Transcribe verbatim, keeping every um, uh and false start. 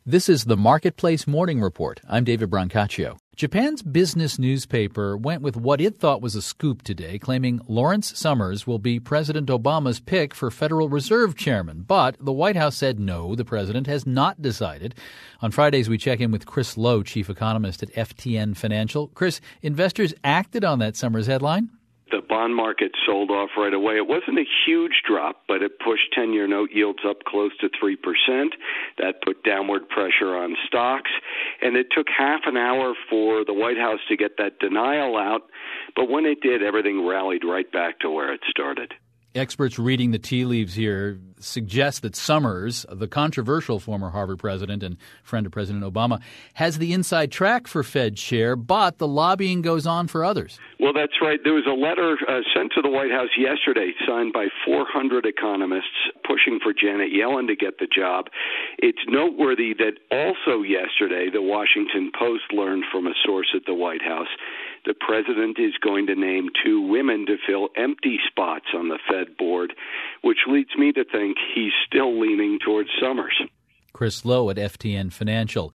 This is the Marketplace Morning Report. I'm David Brancaccio. Japan's business newspaper went with what it thought was a scoop today, claiming Lawrence Summers will be President Obama's pick for Federal Reserve Chairman. But the White House said no, the president has not decided. On Fridays, we check in with Chris Lowe, chief economist at F T N Financial. Chris, investors acted on that Summers headline? The bond market sold off right away. It wasn't a huge drop, but it pushed ten-year note yields up close to three percent. That put downward pressure on stocks. And it took half an hour for the White House to get that denial out. But when it did, everything rallied right back to where it started. Experts reading the tea leaves here suggest that Summers, the controversial former Harvard president and friend of President Obama, has the inside track for Fed chair, but the lobbying goes on for others. Well, that's right. There was a letter uh, sent to the White House yesterday signed by four hundred economists pushing for Janet Yellen to get the job. It's noteworthy that also yesterday the Washington Post learned from a source at the White House the president is going to name two women to fill empty spots on the Fed board, which leads me to think he's still leaning towards Summers. Chris Lowe at F T N Financial.